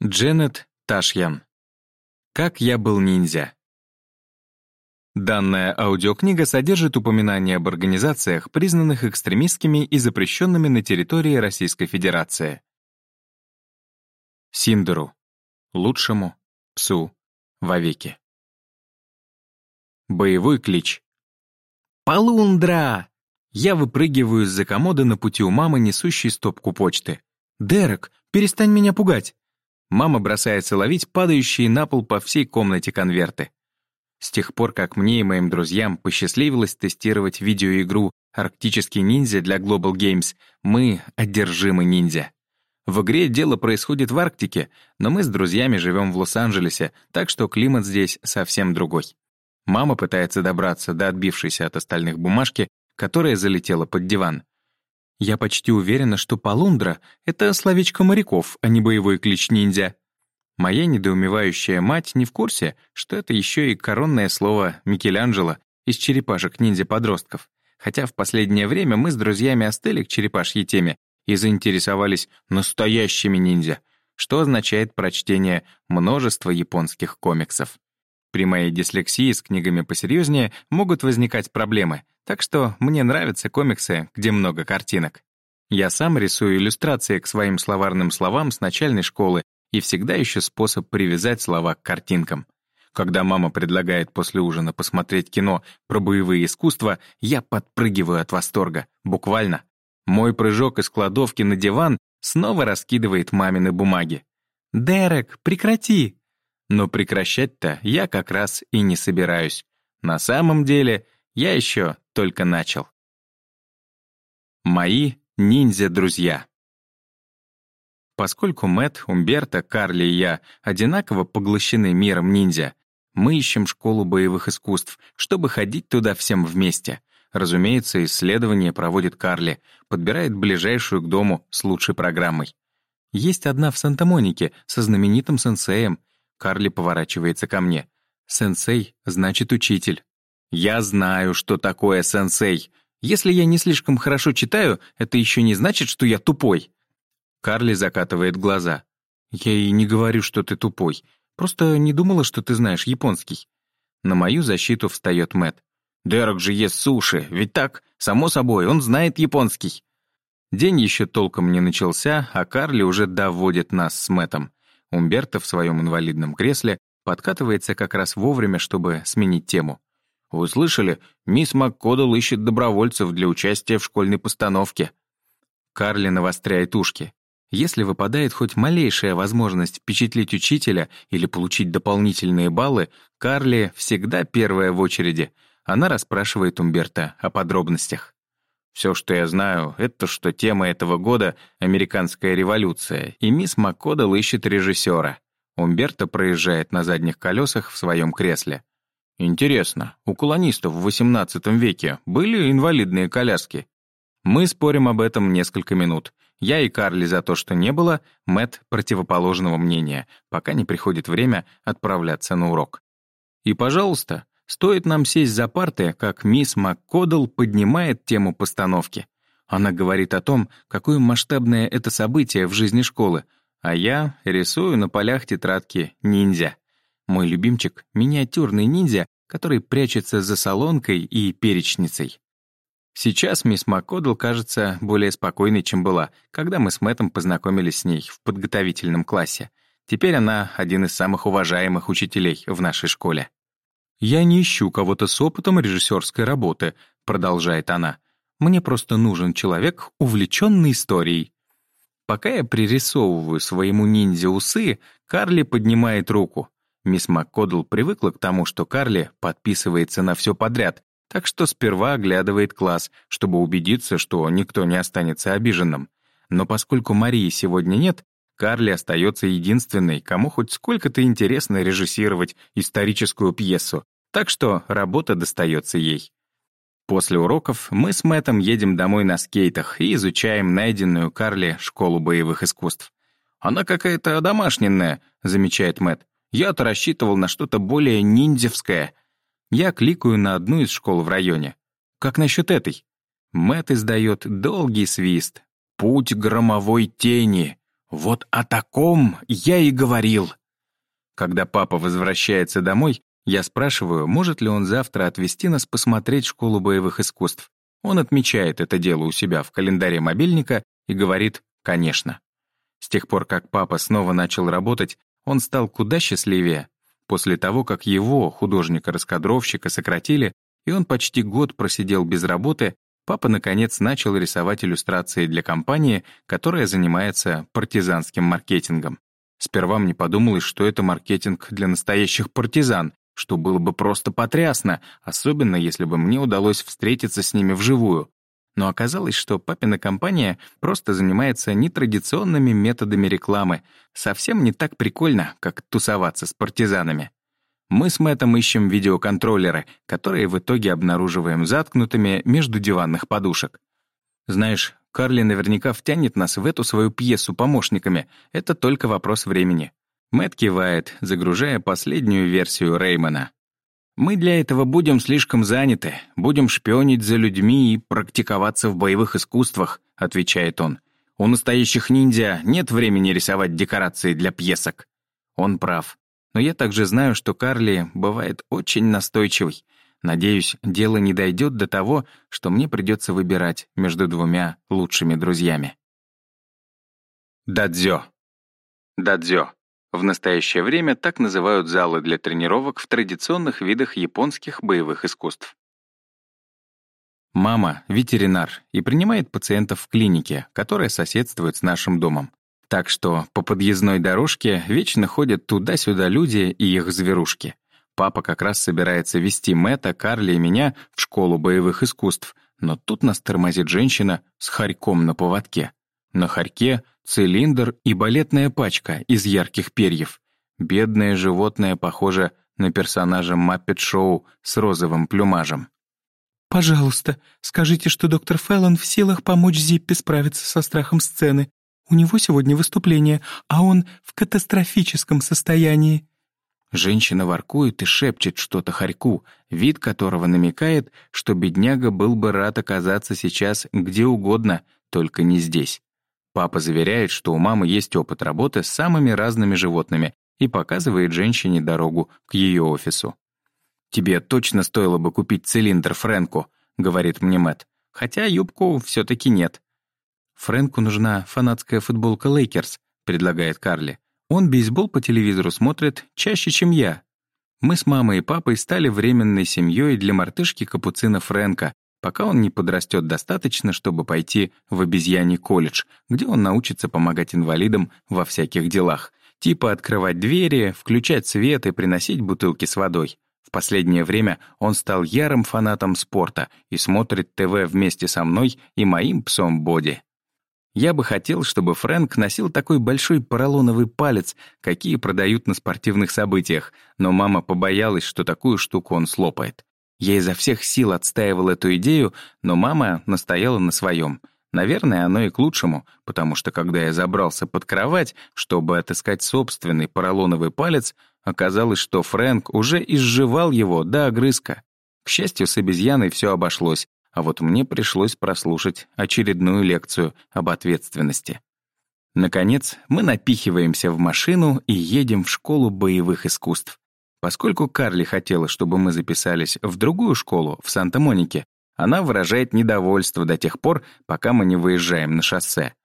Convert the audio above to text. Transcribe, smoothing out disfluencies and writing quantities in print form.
Дженет Ташьян. «Как я был ниндзя». Данная аудиокнига содержит упоминания об организациях, признанных экстремистскими и запрещенными на территории Российской Федерации. Синдеру. Лучшему псу вовеки. Боевой клич. «Полундра!» Я выпрыгиваю из-за комода на пути у мамы, несущей стопку почты. «Дерек, перестань меня пугать!» Мама бросается ловить падающие на пол по всей комнате конверты. С тех пор, как мне и моим друзьям посчастливилось тестировать видеоигру «Арктический ниндзя» для Global Games, мы одержимы ниндзя. В игре дело происходит в Арктике, но мы с друзьями живем в Лос-Анджелесе, так что климат здесь совсем другой. Мама пытается добраться до отбившейся от остальных бумажки, которая залетела под диван. Я почти уверена, что полундра — это словечко моряков, а не боевой клич ниндзя. Моя недоумевающая мать не в курсе, что это еще и коронное слово Микеланджело из черепашек-ниндзя-подростков. Хотя в последнее время мы с друзьями остыли к черепашьей теме и заинтересовались настоящими ниндзя, что означает прочтение множества японских комиксов. При моей дислексии с книгами посерьезнее могут возникать проблемы, так что мне нравятся комиксы, где много картинок. Я сам рисую иллюстрации к своим словарным словам с начальной школы и всегда ищу способ привязать слова к картинкам. Когда мама предлагает после ужина посмотреть кино про боевые искусства, я подпрыгиваю от восторга, буквально. Мой прыжок из кладовки на диван снова раскидывает мамины бумаги. «Дерек, прекрати!» Но прекращать-то я как раз и не собираюсь. На самом деле, я еще только начал. Мои ниндзя-друзья. Поскольку Мэтт, Умберто, Карли и я одинаково поглощены миром ниндзя, мы ищем школу боевых искусств, чтобы ходить туда всем вместе. Разумеется, исследование проводит Карли, подбирает ближайшую к дому с лучшей программой. Есть одна в Санта-Монике со знаменитым сенсеем. Карли поворачивается ко мне. «Сенсей значит учитель». Я знаю, что такое сенсей. Если я не слишком хорошо читаю, это еще не значит, что я тупой. Карли закатывает глаза. Я и не говорю, что ты тупой. Просто не думала, что ты знаешь японский. На мою защиту встает Мэтт. Дерек же ест суши, ведь так? Само собой, он знает японский. День еще толком не начался, а Карли уже доводит нас с Мэттом. Умберто в своем инвалидном кресле подкатывается как раз вовремя, чтобы сменить тему. «Вы слышали? Мисс МакКодл ищет добровольцев для участия в школьной постановке». Карли навостряет ушки. Если выпадает хоть малейшая возможность впечатлить учителя или получить дополнительные баллы, Карли всегда первая в очереди. Она расспрашивает Умберто о подробностях. «Все, что я знаю, это что тема этого года — американская революция, и мисс МакКодл ищет режиссера». Умберто проезжает на задних колесах в своем кресле. «Интересно, у колонистов в XVIII веке были инвалидные коляски?» Мы спорим об этом несколько минут. Я и Карли за то, что не было, Мэтт противоположного мнения, пока не приходит время отправляться на урок. И, пожалуйста, стоит нам сесть за парты, как мисс МакКодл поднимает тему постановки. Она говорит о том, какое масштабное это событие в жизни школы, а я рисую на полях тетрадки ниндзя. Мой любимчик — миниатюрный ниндзя, который прячется за солонкой и перечницей. Сейчас мисс МакКодл кажется более спокойной, чем была, когда мы с Мэттом познакомились с ней в подготовительном классе. Теперь она один из самых уважаемых учителей в нашей школе. «Я не ищу кого-то с опытом режиссерской работы», — продолжает она. «Мне просто нужен человек, увлеченный историей». Пока я пририсовываю своему ниндзя усы, Карли поднимает руку. Мисс МакКодл привыкла к тому, что Карли подписывается на все подряд, так что сперва оглядывает класс, чтобы убедиться, что никто не останется обиженным. Но поскольку Марии сегодня нет, Карли остается единственной, кому хоть сколько-то интересно режиссировать историческую пьесу, так что работа достается ей. После уроков мы с Мэттом едем домой на скейтах и изучаем найденную Карли школу боевых искусств. «Она какая-то одомашненная», — замечает Мэтт. «Я-то рассчитывал на что-то более ниндзевское». Я кликаю на одну из школ в районе. «Как насчет этой?» Мэтт издает долгий свист. «Путь громовой тени». Вот о таком я и говорил. Когда папа возвращается домой, я спрашиваю, может ли он завтра отвезти нас посмотреть школу боевых искусств. Он отмечает это дело у себя в календаре мобильника и говорит «конечно». С тех пор, как папа снова начал работать, он стал куда счастливее. После того, как его, художника-раскадровщика, сократили, и он почти год просидел без работы, папа, наконец, начал рисовать иллюстрации для компании, которая занимается партизанским маркетингом. Сперва мне подумалось, что это маркетинг для настоящих партизан, что было бы просто потрясно, особенно если бы мне удалось встретиться с ними вживую. Но оказалось, что папина компания просто занимается нетрадиционными методами рекламы, совсем не так прикольно, как тусоваться с партизанами. Мы с Мэттом ищем видеоконтроллеры, которые в итоге обнаруживаем заткнутыми между диванных подушек. Знаешь, Карли наверняка втянет нас в эту свою пьесу помощниками, это только вопрос времени. Мэтт кивает, загружая последнюю версию Реймана. «Мы для этого будем слишком заняты, будем шпионить за людьми и практиковаться в боевых искусствах», — отвечает он. «У настоящих ниндзя нет времени рисовать декорации для пьесок». Он прав. Но я также знаю, что Карли бывает очень настойчивый. Надеюсь, дело не дойдет до того, что мне придется выбирать между двумя лучшими друзьями. Дадзё. Дадзё. В настоящее время так называют залы для тренировок в традиционных видах японских боевых искусств. Мама — ветеринар и принимает пациентов в клинике, которая соседствует с нашим домом. Так что по подъездной дорожке вечно ходят туда-сюда люди и их зверушки. Папа как раз собирается вести Мэтта, Карли и меня в школу боевых искусств, но тут нас тормозит женщина с хорьком на поводке. На хорьке цилиндр и балетная пачка из ярких перьев. Бедное животное похоже на персонажа Маппет-шоу с розовым плюмажем. «Пожалуйста, скажите, что доктор Феллон в силах помочь Зиппе справиться со страхом сцены. У него сегодня выступление, а он в катастрофическом состоянии». Женщина воркует и шепчет что-то хорьку, вид которого намекает, что бедняга был бы рад оказаться сейчас где угодно, только не здесь. Папа заверяет, что у мамы есть опыт работы с самыми разными животными и показывает женщине дорогу к ее офису. «Тебе точно стоило бы купить цилиндр Фрэнку», — говорит мне Мэтт, «хотя юбку все-таки нет». «Фрэнку нужна фанатская футболка Лейкерс», — предлагает Карли. «Он бейсбол по телевизору смотрит чаще, чем я». Мы с мамой и папой стали временной семьей для мартышки капуцина Фрэнка, пока он не подрастет достаточно, чтобы пойти в обезьяний колледж, где он научится помогать инвалидам во всяких делах, типа открывать двери, включать свет и приносить бутылки с водой. В последнее время он стал ярым фанатом спорта и смотрит ТВ вместе со мной и моим псом Боди. Я бы хотел, чтобы Фрэнк носил такой большой поролоновый палец, какие продают на спортивных событиях, но мама побоялась, что такую штуку он слопает. Я изо всех сил отстаивал эту идею, но мама настояла на своем. Наверное, оно и к лучшему, потому что когда я забрался под кровать, чтобы отыскать собственный поролоновый палец, оказалось, что Фрэнк уже изживал его до огрызка. К счастью, с обезьяной все обошлось, а вот мне пришлось прослушать очередную лекцию об ответственности. Наконец, мы напихиваемся в машину и едем в школу боевых искусств. Поскольку Карли хотела, чтобы мы записались в другую школу, в Санта-Монике, она выражает недовольство до тех пор, пока мы не выезжаем на шоссе.